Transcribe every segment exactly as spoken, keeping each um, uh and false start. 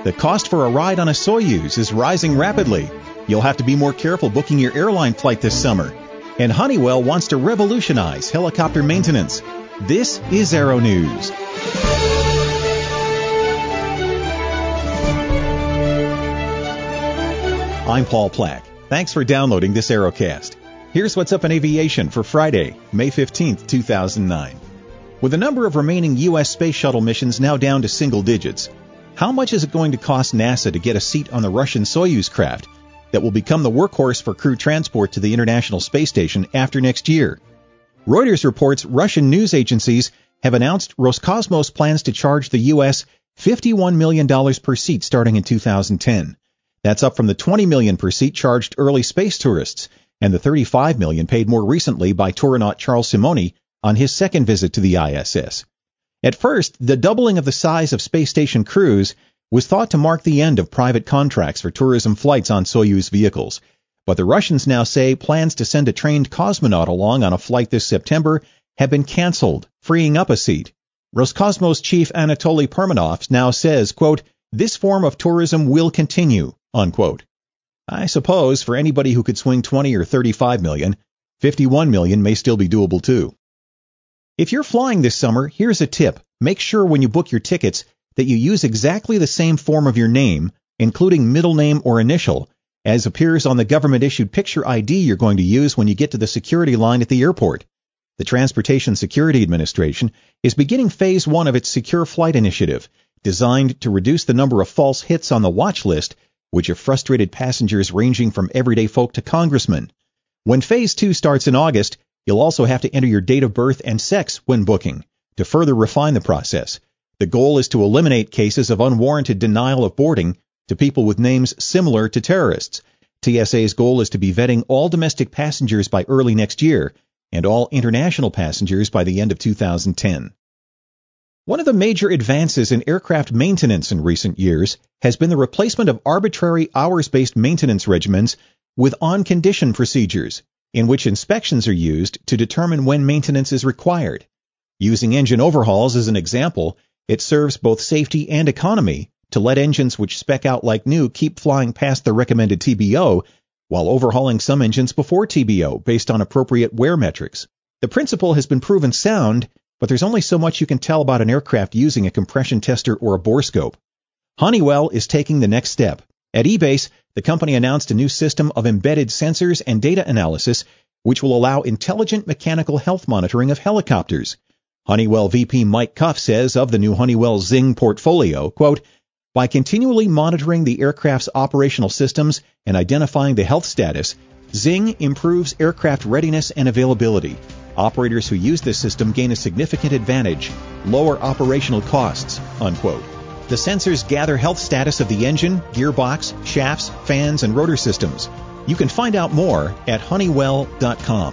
The cost for a ride on a Soyuz is rising rapidly. You'll have to be more careful booking your airline flight this summer. And Honeywell wants to revolutionize helicopter maintenance. This is Aero News. I'm Paul Plack. Thanks for downloading this Aerocast. Here's what's up in aviation for Friday, May fifteenth, two thousand nine. With the number of remaining U S Space Shuttle missions now down to single digits, how much is it going to cost NASA to get a seat on the Russian Soyuz craft that will become the workhorse for crew transport to the International Space Station after next year? Reuters reports Russian news agencies have announced Roscosmos plans to charge the U S fifty-one million dollars per seat starting in two thousand ten. That's up from the twenty million dollars per seat charged early space tourists and the thirty-five million dollars paid more recently by touronaut Charles Simeoni on his second visit to the I S S. At first, the doubling of the size of space station crews was thought to mark the end of private contracts for tourism flights on Soyuz vehicles. But the Russians now say plans to send a trained cosmonaut along on a flight this September have been canceled, freeing up a seat. Roscosmos chief Anatoly Permanov now says, quote, "This form of tourism will continue," unquote. I suppose for anybody who could swing twenty or thirty-five million, fifty-one million may still be doable too. If you're flying this summer, here's a tip. Make sure when you book your tickets that you use exactly the same form of your name, including middle name or initial, as appears on the government-issued picture I D you're going to use when you get to the security line at the airport. The Transportation Security Administration is beginning phase one of its Secure Flight Initiative, designed to reduce the number of false hits on the watch list, which have frustrated passengers ranging from everyday folk to congressmen. When phase two starts in August, you'll also have to enter your date of birth and sex when booking, to further refine the process. The goal is to eliminate cases of unwarranted denial of boarding to people with names similar to terrorists. T S A's goal is to be vetting all domestic passengers by early next year and all international passengers by the end of two thousand ten. One of the major advances in aircraft maintenance in recent years has been the replacement of arbitrary hours-based maintenance regimens with on-condition procedures, in which inspections are used to determine when maintenance is required. Using engine overhauls as an example, it serves both safety and economy to let engines which spec out like new keep flying past the recommended T B O, while overhauling some engines before T B O based on appropriate wear metrics. The principle has been proven sound, but there's only so much you can tell about an aircraft using a compression tester or a borescope. Honeywell is taking the next step. At eBase, the company announced a new system of embedded sensors and data analysis which will allow intelligent mechanical health monitoring of helicopters. Honeywell V P Mike Cuff says of the new Honeywell Zing portfolio, quote, "By continually monitoring the aircraft's operational systems and identifying the health status, Zing improves aircraft readiness and availability. Operators who use this system gain a significant advantage, lower operational costs," unquote. The sensors gather health status of the engine, gearbox, shafts, fans, and rotor systems. You can find out more at honeywell dot com.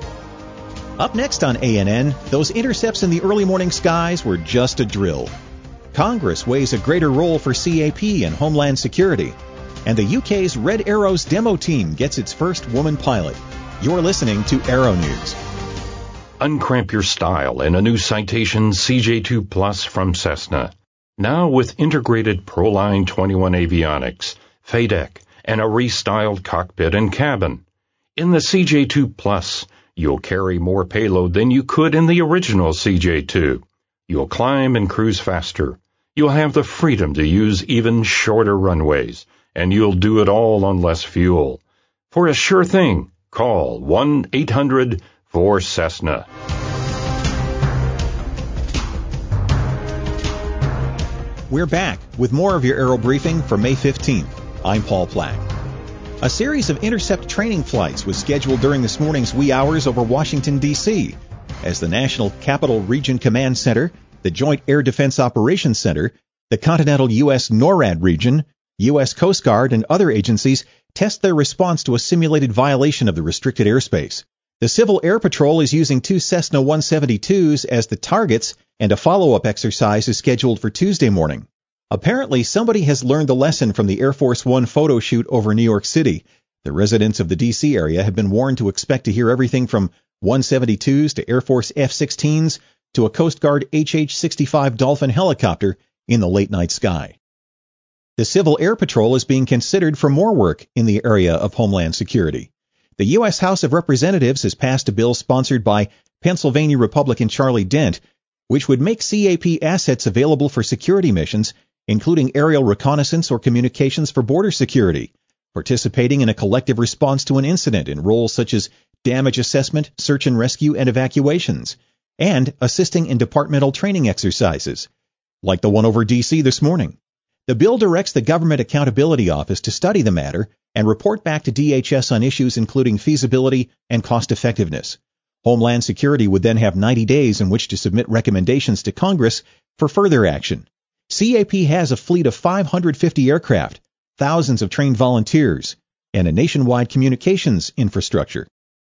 Up next on A N N, those intercepts in the early morning skies were just a drill. Congress weighs a greater role for C A P and Homeland Security. And the U K's Red Arrows demo team gets its first woman pilot. You're listening to Aero News. Uncramp your style in a new Citation C J two Plus from Cessna. Now with integrated Proline twenty-one avionics, F A D E C, and a restyled cockpit and cabin. In the C J two Plus, you'll carry more payload than you could in the original C J two. You'll climb and cruise faster. You'll have the freedom to use even shorter runways, and you'll do it all on less fuel. For a sure thing, call one eight hundred four Cessna. We're back with more of your Aero Briefing for May fifteenth. I'm Paul Plack. A series of intercept training flights was scheduled during this morning's wee hours over Washington, D C, as the National Capital Region Command Center, the Joint Air Defense Operations Center, the Continental U S NORAD region, U S Coast Guard, and other agencies test their response to a simulated violation of the restricted airspace. The Civil Air Patrol is using two Cessna one seventy-twos as the targets, and a follow-up exercise is scheduled for Tuesday morning. Apparently, somebody has learned the lesson from the Air Force One photo shoot over New York City. The residents of the D C area have been warned to expect to hear everything from one seventy-twos to Air Force F sixteens to a Coast Guard H H sixty-five Dolphin helicopter in the late-night sky. The Civil Air Patrol is being considered for more work in the area of Homeland Security. The U S House of Representatives has passed a bill sponsored by Pennsylvania Republican Charlie Dent, which would make C A P assets available for security missions, including aerial reconnaissance or communications for border security, participating in a collective response to an incident in roles such as damage assessment, search and rescue, and evacuations, and assisting in departmental training exercises, like the one over D C this morning. The bill directs the Government Accountability Office to study the matter and report back to D H S on issues including feasibility and cost-effectiveness. Homeland Security would then have ninety days in which to submit recommendations to Congress for further action. C A P has a fleet of five hundred fifty aircraft, thousands of trained volunteers, and a nationwide communications infrastructure.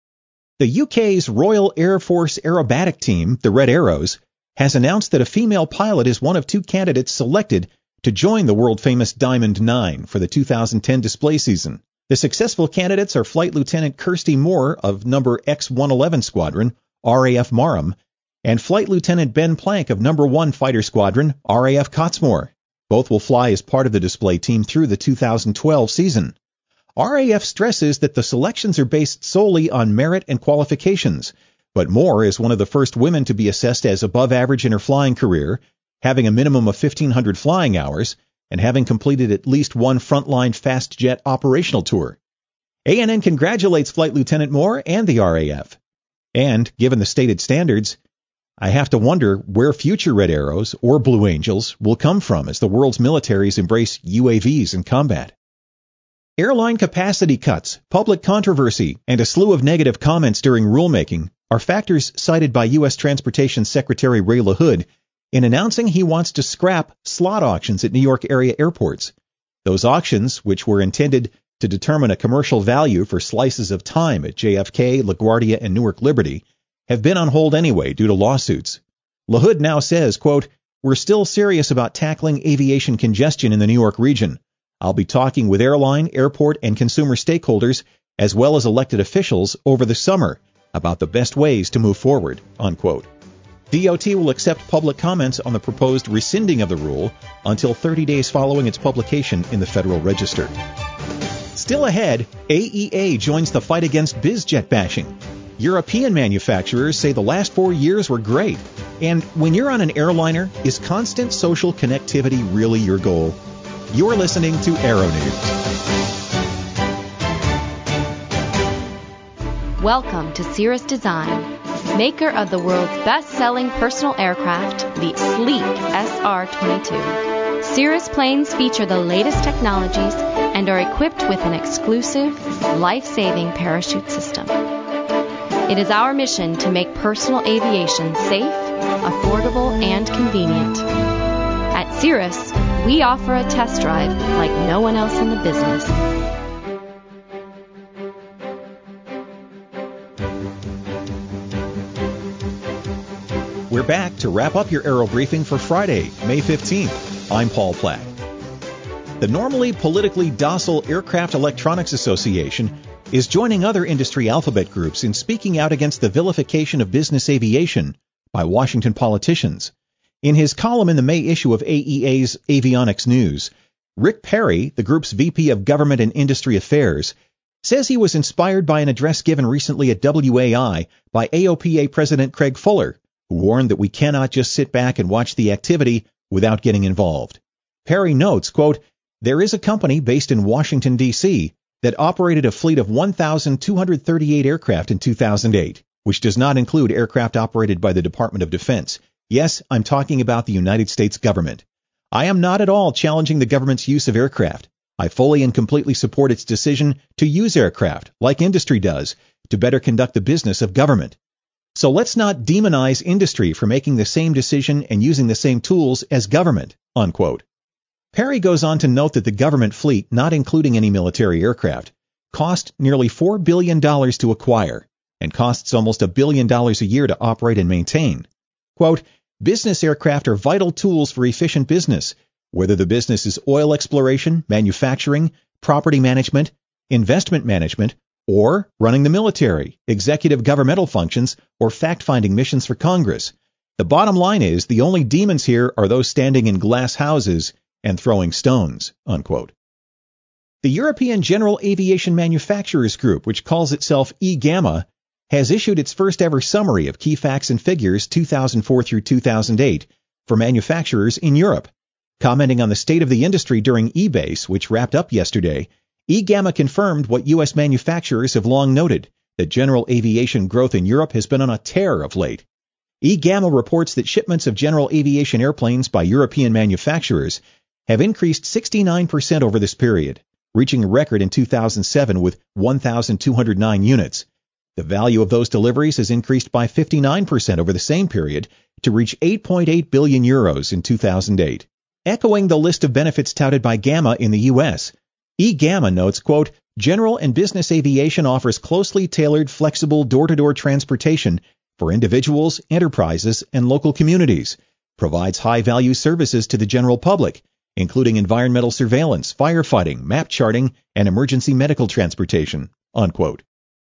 The U K's Royal Air Force Aerobatic Team, the Red Arrows, has announced that a female pilot is one of two candidates selected to join the world-famous Diamond Nine for the two thousand ten display season. The successful candidates are Flight Lieutenant Kirsty Moore of Number X one eleven Squadron, R A F Marham, and Flight Lieutenant Ben Plank of Number one Fighter Squadron, R A F Cottesmore. Both will fly as part of the display team through the two thousand twelve season. R A F stresses that the selections are based solely on merit and qualifications, but Moore is one of the first women to be assessed as above average in her flying career, having a minimum of fifteen hundred flying hours, and having completed at least one frontline fast jet operational tour. A N N congratulates Flight Lieutenant Moore and the R A F. And, given the stated standards, I have to wonder where future Red Arrows or Blue Angels will come from as the world's militaries embrace U A Vs in combat. Airline capacity cuts, public controversy, and a slew of negative comments during rulemaking are factors cited by U S Transportation Secretary Ray LaHood in announcing he wants to scrap slot auctions at New York area airports. Those auctions, which were intended to determine a commercial value for slices of time at J F K, LaGuardia, and Newark Liberty, have been on hold anyway due to lawsuits. LaHood now says, quote, "We're still serious about tackling aviation congestion in the New York region. I'll be talking with airline, airport, and consumer stakeholders, as well as elected officials, over the summer about the best ways to move forward," unquote. D O T will accept public comments on the proposed rescinding of the rule until thirty days following its publication in the Federal Register. Still ahead, A E A joins the fight against bizjet bashing. European manufacturers say the last four years were great. And when you're on an airliner, is constant social connectivity really your goal? You're listening to Aero News. Welcome to Cirrus Design, maker of the world's best-selling personal aircraft, the sleek S R twenty-two. Cirrus planes feature the latest technologies and are equipped with an exclusive, life-saving parachute system. It is our mission to make personal aviation safe, affordable, and convenient. At Cirrus, we offer a test drive like no one else in the business. We're back to wrap up your Aero Briefing for Friday, May fifteenth. I'm Paul Platt. The normally politically docile Aircraft Electronics Association is joining other industry alphabet groups in speaking out against the vilification of business aviation by Washington politicians. In his column in the May issue of A E A's Avionics News, Rick Perry, the group's V P of Government and Industry Affairs, says he was inspired by an address given recently at W A I by A O P A President Craig Fuller, who warned that we cannot just sit back and watch the activity without getting involved. Perry notes, quote, "There is a company based in Washington, D C that operated a fleet of one thousand two hundred thirty-eight aircraft in two thousand eight, which does not include aircraft operated by the Department of Defense. Yes, I'm talking about the United States government. I am not at all challenging the government's use of aircraft. I fully and completely support its decision to use aircraft, like industry does, to better conduct the business of government. So let's not demonize industry for making the same decision and using the same tools as government," unquote. Perry goes on to note that the government fleet, not including any military aircraft, cost nearly four billion dollars to acquire and costs almost a billion dollars a year to operate and maintain. Quote, "Business aircraft are vital tools for efficient business, whether the business is oil exploration, manufacturing, property management, investment management, or running the military, executive governmental functions, or fact-finding missions for Congress. The bottom line is the only demons here are those standing in glass houses and throwing stones, unquote. The European General Aviation Manufacturers Group, which calls itself E-GAMA, has issued its first ever summary of key facts and figures two thousand four through two thousand eight for manufacturers in Europe. Commenting on the state of the industry during E-Base, which wrapped up yesterday, E-GAMA confirmed what U S manufacturers have long noted, that general aviation growth in Europe has been on a tear of late. E-GAMA reports that shipments of general aviation airplanes by European manufacturers have increased sixty-nine percent over this period, reaching a record in two thousand seven with one thousand two hundred nine units. The value of those deliveries has increased by fifty-nine percent over the same period to reach eight point eight billion euros in two thousand eight. Echoing the list of benefits touted by GAMA in the U S, E-GAMA notes, quote, general and business aviation offers closely tailored, flexible door-to-door transportation for individuals, enterprises, and local communities, provides high-value services to the general public, including environmental surveillance, firefighting, map charting, and emergency medical transportation, unquote.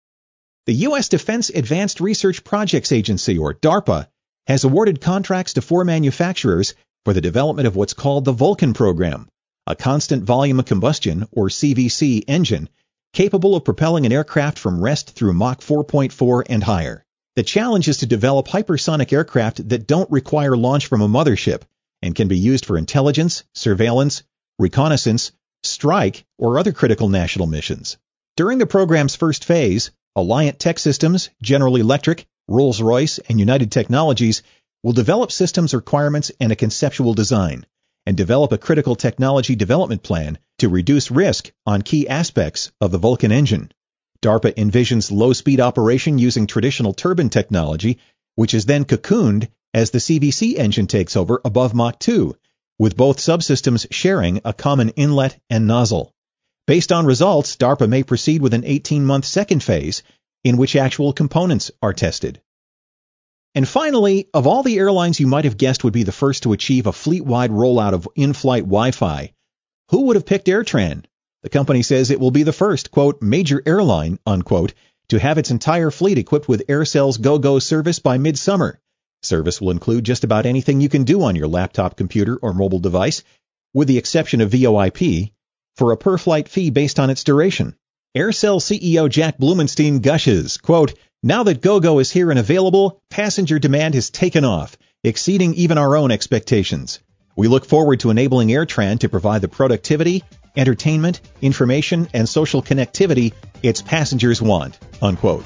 The U S Defense Advanced Research Projects Agency, or DARPA, has awarded contracts to four manufacturers for the development of what's called the Vulcan program, a constant volume of combustion, or C V C, engine capable of propelling an aircraft from rest through Mach four point four and higher. The challenge is to develop hypersonic aircraft that don't require launch from a mothership and can be used for intelligence, surveillance, reconnaissance, strike, or other critical national missions. During the program's first phase, Alliant Tech Systems, General Electric, Rolls-Royce, and United Technologies will develop systems requirements and a conceptual design, and develop a critical technology development plan to reduce risk on key aspects of the Vulcan engine. DARPA envisions low-speed operation using traditional turbine technology, which is then cocooned as the C V C engine takes over above Mach two, with both subsystems sharing a common inlet and nozzle. Based on results, DARPA may proceed with an eighteen-month second phase in which actual components are tested. And finally, of all the airlines you might have guessed would be the first to achieve a fleet-wide rollout of in-flight Wi-Fi, who would have picked AirTran? The company says it will be the first, quote, major airline, unquote, to have its entire fleet equipped with AirCell's GoGo service by midsummer. Service will include just about anything you can do on your laptop computer or mobile device, with the exception of V O I P, for a per-flight fee based on its duration. AirCell C E O Jack Blumenstein gushes, quote, now that GoGo is here and available, passenger demand has taken off, exceeding even our own expectations. We look forward to enabling AirTran to provide the productivity, entertainment, information, and social connectivity its passengers want, unquote.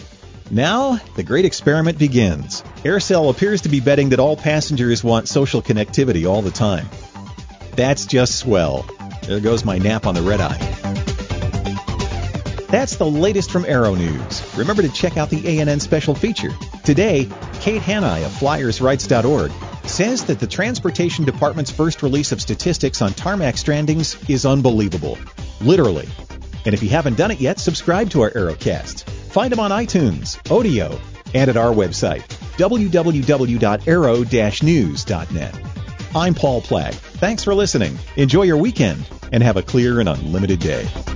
Now, the great experiment begins. AirCell appears to be betting that all passengers want social connectivity all the time. That's just swell. There goes my nap on the red eye. That's the latest from Aero News. Remember to check out the A N N special feature. Today, Kate Hanai of Flyers Rights dot org says that the Transportation Department's first release of statistics on tarmac strandings is unbelievable. Literally. And if you haven't done it yet, subscribe to our Aerocasts. Find them on iTunes, Odeo, and at our website, w w w dot aero dash news dot net. I'm Paul Plack. Thanks for listening. Enjoy your weekend and have a clear and unlimited day.